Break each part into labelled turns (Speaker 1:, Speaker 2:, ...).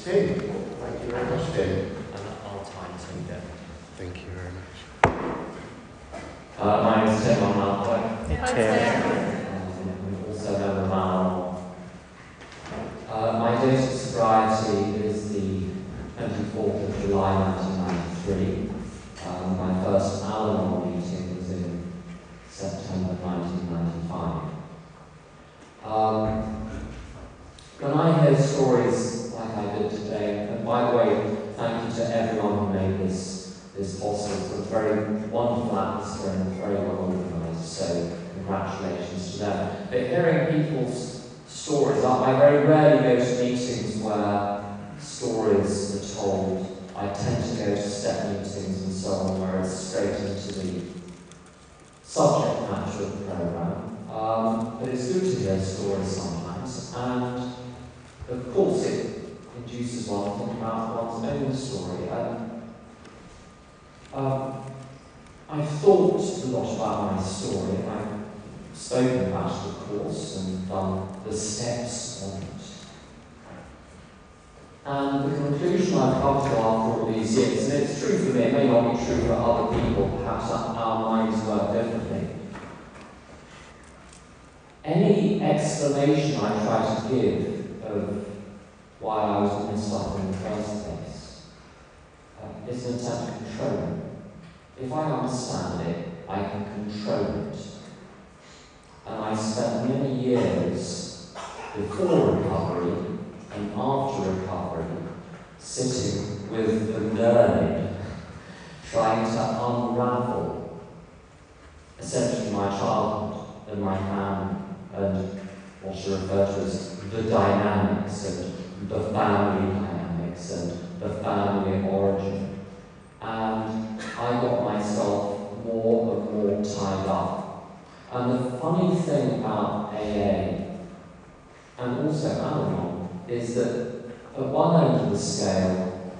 Speaker 1: Tim. Thank you very much, Tim.
Speaker 2: And I'll time Tim.
Speaker 1: Thank you very much.
Speaker 3: My name is Tim. I'm Malfoy.
Speaker 2: Tim.
Speaker 3: Also known as Mal. My date of sobriety is the 24th of July 1993. My first Al-Anon meeting was in September 1995. When I hear stories like I did today, and by the way, thank you to everyone who made this possible. It's a very wonderful atmosphere and it's very well organised, so congratulations to them. But hearing people's stories, I very rarely go to meetings where stories are told. I tend to go to step meetings and so on, where it's straight into the subject matter of the programme. But it's good to hear stories sometimes, and of course it induces one to think about one's own story. I've thought a lot about my story, and I've spoken about it, of course, and done the steps on it. And the conclusion I've come to after all these years, and it's true for me, it may not be true for other people, perhaps our minds work differently. Any explanation I try to give of why I was messed up in the first place is an attempt to control it. If I understand it, I can control it. And I spent many years before recovery and after recovery sitting with the learned, trying to unravel essentially my childhood and my family and what you refer to as the dynamics and the family dynamics and the family origin. And I got myself more and more tied up. And the funny thing about AA and also Al-Anon is that at one end of the scale,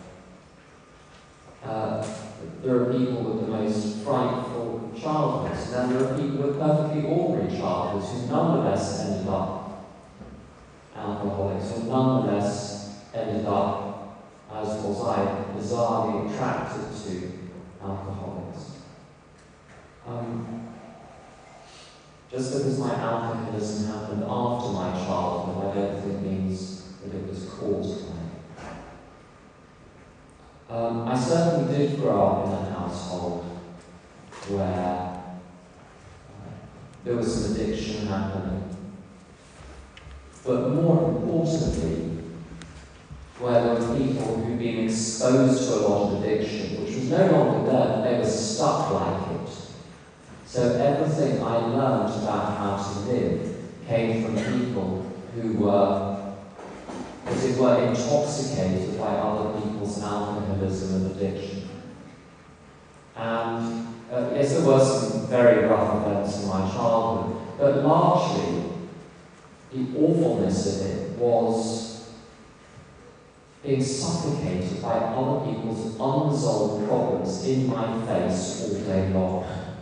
Speaker 3: there are people with the most frightful childhoods, and then there are people with perfectly ordinary childhoods who nonetheless ended up alcoholics, or nonetheless ended up, as was I, bizarrely attracted to alcoholics. Just because my alcoholism happened after my childhood, I don't think means that it was caused by it. I certainly did grow up in a household where there was some addiction happening. But more importantly, where there were people who'd been exposed to a lot of addiction, which was no longer there, but they were stuck like it. So everything I learned about how to live came from people who were, as it were, intoxicated by other people's alcoholism and addiction. And yes, there were some very rough events in my childhood, but largely the awfulness of it was being suffocated by other people's unresolved problems in my face all day long.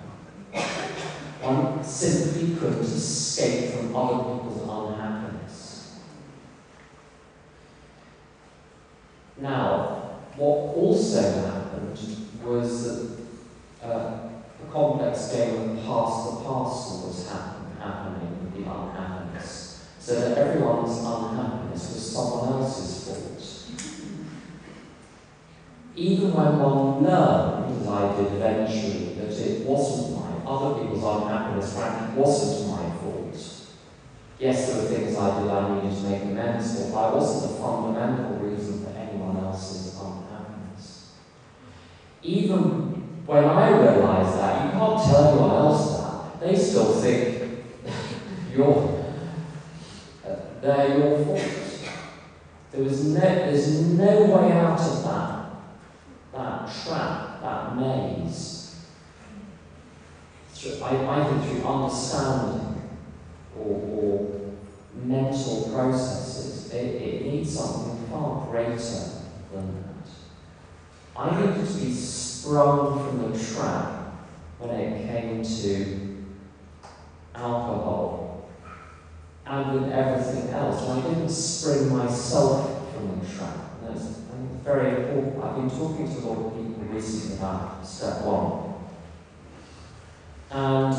Speaker 3: One simply couldn't escape from other people's unhappiness. Now, what also happened was that a complex game of pass the parcel was happening with the unhappiness, so that everyone's unhappiness was someone else's fault. Even when one learned, as I did eventually, that it wasn't other people's unhappiness, frankly, wasn't my fault. Yes, there were things I did I needed to make amends for, but I wasn't the fundamental reason for anyone else's unhappiness. Even when I realised that, you can't tell anyone else that. They still think they're your fault. There's no way out of that trap, that maze. I think through understanding or mental processes, it needs something far greater than that. I needed to be sprung from the trap when it came to alcohol and with everything else. And I didn't spring myself from the track. And that's very important. I've been talking to a lot of people recently about step one. And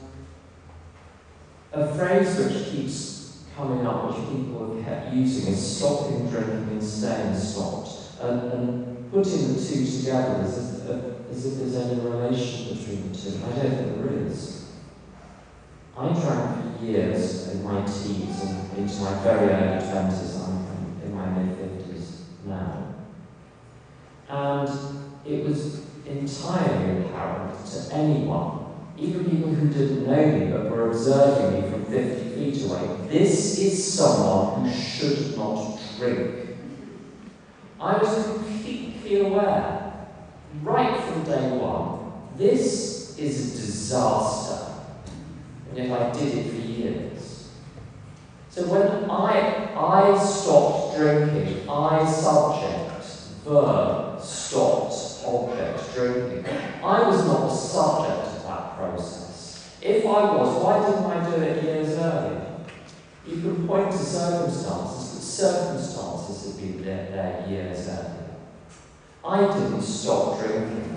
Speaker 3: a phrase which keeps coming up, which people have kept using, is stopping drinking and staying stopped. And putting the two together as if there's any relation between the two. I don't think there is. I drank for years in my teens and into my very early 20s. I'm in my mid-50s now. And it was entirely apparent to anyone, even people who didn't know me but were observing me from 50 feet away, this is someone who should not drink. I was completely aware, right from day one, this is a disaster. And yet I did it for years. So when I stopped drinking, I subject, verb, stopped, object, drinking. I was not the subject of that process. If I was, why didn't I do it years earlier? You can point to circumstances, but circumstances have been there years earlier. I didn't stop drinking.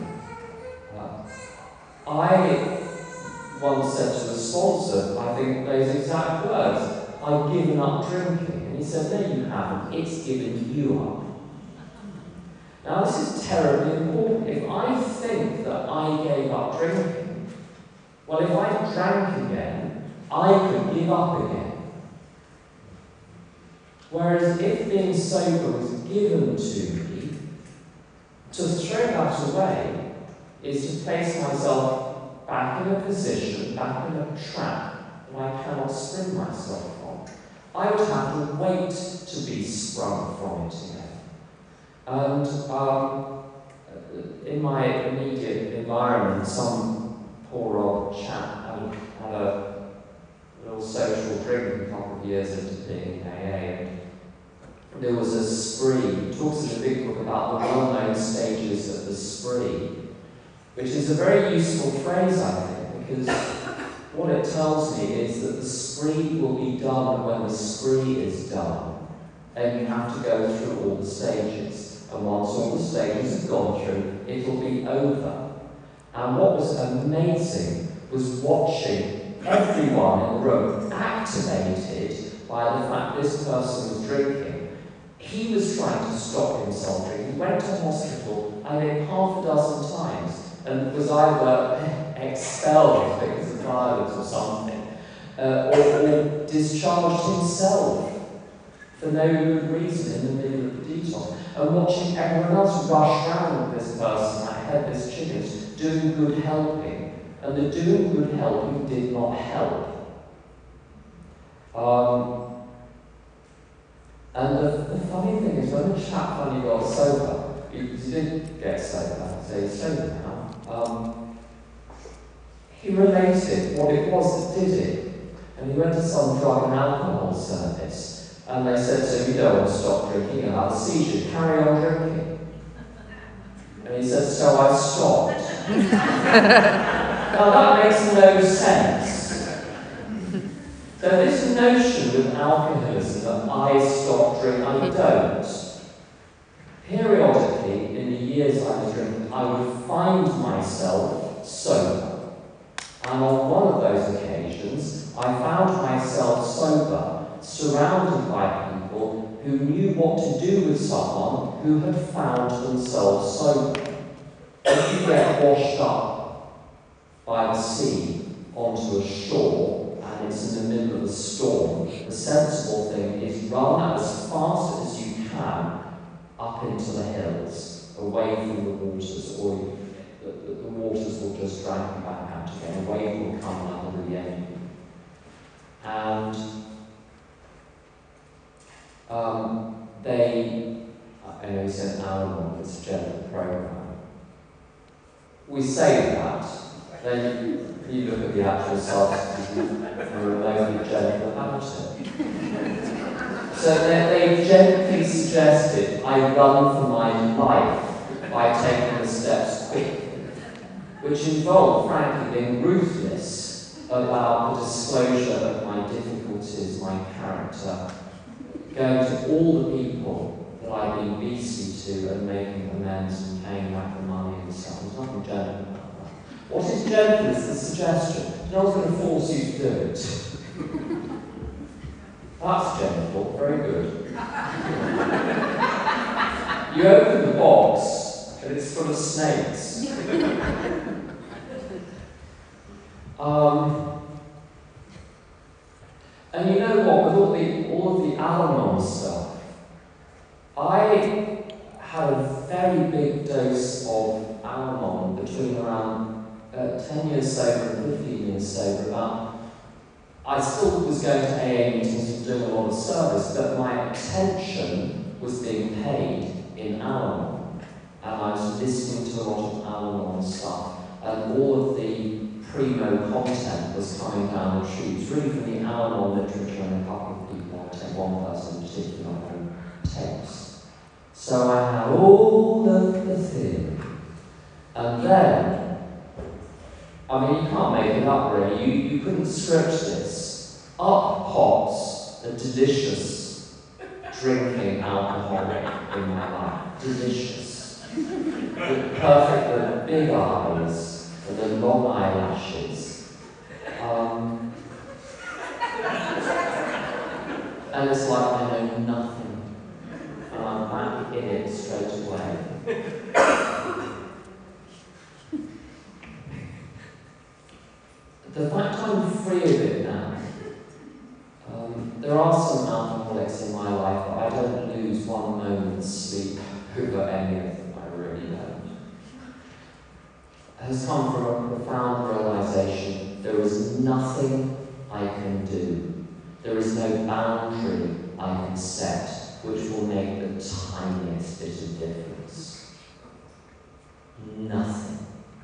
Speaker 3: I once said to the sponsor, I think those exact words, I've given up drinking. And he said, no, you haven't. It's given you up. Now, this is terribly important. If I think that I gave up drinking, well, if I drank again, I could give up again. Whereas if being sober was given to me, to throw that away is to place myself back in a position, back in a trap that I cannot spring myself from. I would have to wait to be sprung from it again. And in my immediate environment, some poor old chap had a little social drink a couple of years into being in AA. There was a spree. He talks in a big book about the well-known stages of the spree, which is a very useful phrase, I think, because what it tells me is that the spree will be done when the spree is done, and you have to go through all the stages. And once all the stages are gone through, it will be over. And what was amazing was watching everyone in the room activated by the fact this person was drinking. He was trying to stop himself drinking. He went to hospital, I think, half a dozen times, and was either expelled because of violence or something, or discharged himself for no good reason in the middle of the detox. And watching everyone else rush around with this person like headless chickens, doing good helping, and the doing good helping did not help. And the funny thing is, when the chap finally got sober, because he did get sober, so he's sober now, he related what it was that did it. And he went to some drug and alcohol service, and they said to him, you don't want to stop drinking, you'll have a seizure, carry on drinking. And he said, so I stopped. Now that makes no sense. So this notion with alcoholism that I stop drinking, I don't. Periodically, in the years I was drinking, I would find myself sober. And on one of those occasions, I found myself sober, surrounded by people who knew what to do with someone who had found themselves sober. If you get washed up by the sea onto a shore, and it's in the middle of a storm, the sensible thing is run as fast as you can up into the hills, away from the waters, or the waters will just drag you back out again. A wave will come like a really end. And I know he said Al-Anon, it's a general program. We say that, then you look at the actual substances and we're remotely gentle about it. So they gently suggested I run for my life by taking the steps quickly, which involved, frankly, being ruthless about the disclosure of my difficulties, my character, going to all the people that I'd been beastly to and making amends and paying back the money and stuff. There's nothing gentle about that. What is gentle is the suggestion. No one's going to force you to do it. That's gentle, very good. You open the box and it's full of snakes. And you know what, with all of the Al-Anon stuff, I had a very big dose of Al-Anon between around 10 years sober and 15 years sober. I still was going to AA meetings and doing a lot of service, but my attention was being paid in Al-Anon. And I was listening to a lot of Al-Anon stuff, and all of the primo content was coming down the tubes, really from the Al-Anon literature and a couple of people, I'll take one person in particular, on tapes. So I had all of the theory. And then, I mean, you can't make it up really, you couldn't script this. Up pops a delicious drinking alcoholic in my life. Delicious. With perfect, the big eyes, and the long eyelashes. And it's like I know nothing. And I'm back in it straight away. The fact I'm free of it now, there are some alcoholics in my life, but I don't lose one moment's sleep over any of them, I really don't. It has come from a profound realization there is nothing I can do. There is no boundary I can set which will make the tiniest bit of difference. Nothing.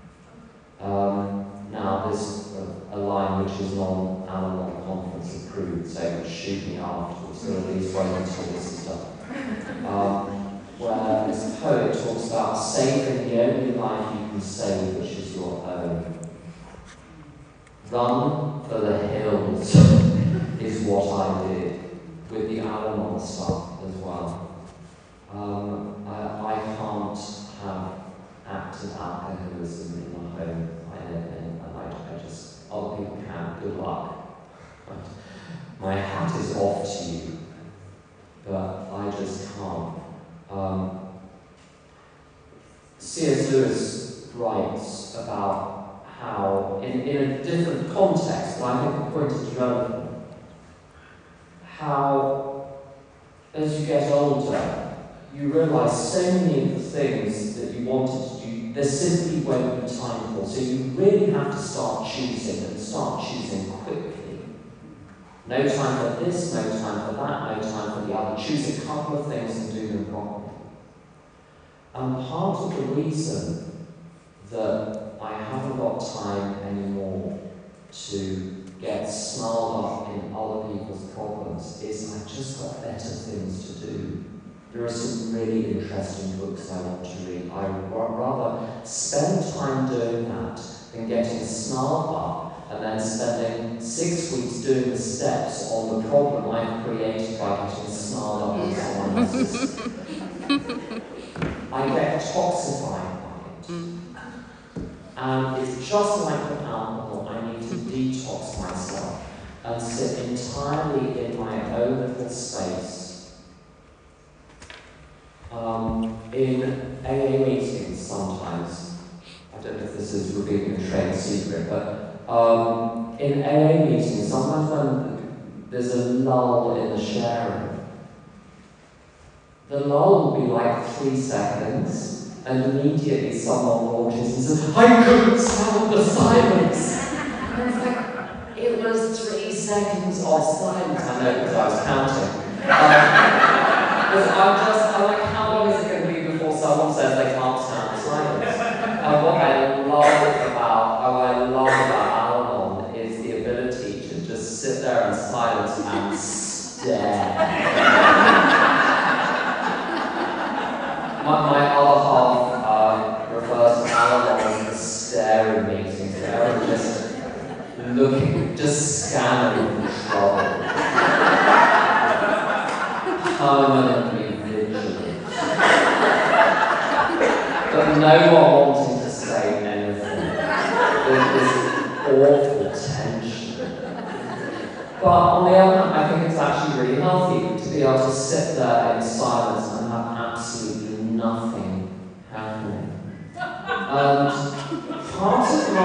Speaker 3: Now, there's a line which is non-Al-Anon conference approved, so shoot me afterwards, so at least wait until this is done. Where this poet talks about saving the only life you can save, which is your own. Run for the hills is what I did with the Al-Anon stuff as well. I can't have active alcoholism in the home I live in, and I just, other people can, good luck. My hat is off to you, but I just can't. C.S. Lewis writes about how, in a different context, but I think the point is relevant, how, as you get older, you realise so many of the things that you wanted to do, there simply won't be time for. So you really have to start choosing, and start choosing quickly. No time for this, no time for that, no time for the other. Choose a couple of things and do them properly. And part of the reason that I haven't got time anymore to get snarled up in other people's problems is I've just got better things to do. There are some really interesting books I want to read. I would rather spend time doing that than getting snarled up and then spending 6 weeks doing the steps on the problem I've created by getting snarled up in someone else's. I get toxified by it. And it's just like with alcohol, I need to detox myself and sit entirely in my own little space. In AA meetings sometimes, I don't know if this is revealing a trade secret, but in AA meetings, sometimes when there's a lull in the sharing, the lull will be like 3 seconds, and immediately someone launches and says, I couldn't stand the silence! And it's like, it was 3 seconds of silence. I know because I was counting. I'm like, how long is it going to be before someone says they can't stand silence? And what I love about Al-Anon is the ability to just sit there in silence and stare. My other half refers to Al-Anon as staring meetings. They're just looking, just scanning for trouble. Permanently vigilant. from no one wanting to say anything. There's this awful tension. But on the other hand, I think it's actually really healthy to be able to sit there in silence and have absolutely nothing happening. And part of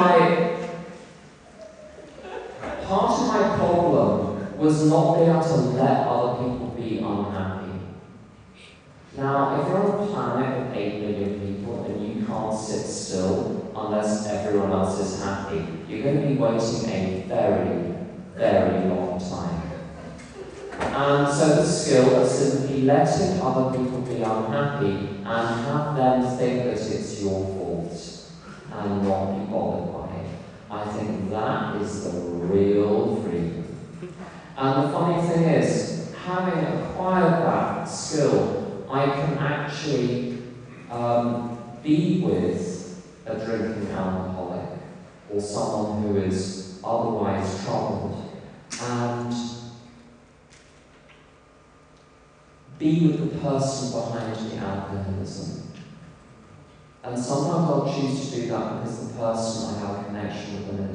Speaker 3: my problem was not being able to let other people be unhappy. Now, if you're on a planet of 8 billion people and you can't sit still unless everyone else is happy, you're going to be waiting a very, very long time. And so the skill of simply letting other people be unhappy and have them think that it's your fault and not be bothered by it, I think that is the real freedom. And the funny thing is, having acquired that skill, I can actually be with a drinking alcoholic or someone who is otherwise troubled and be with the person behind the alcoholism. And sometimes I'll choose to do that because the person I have a connection with them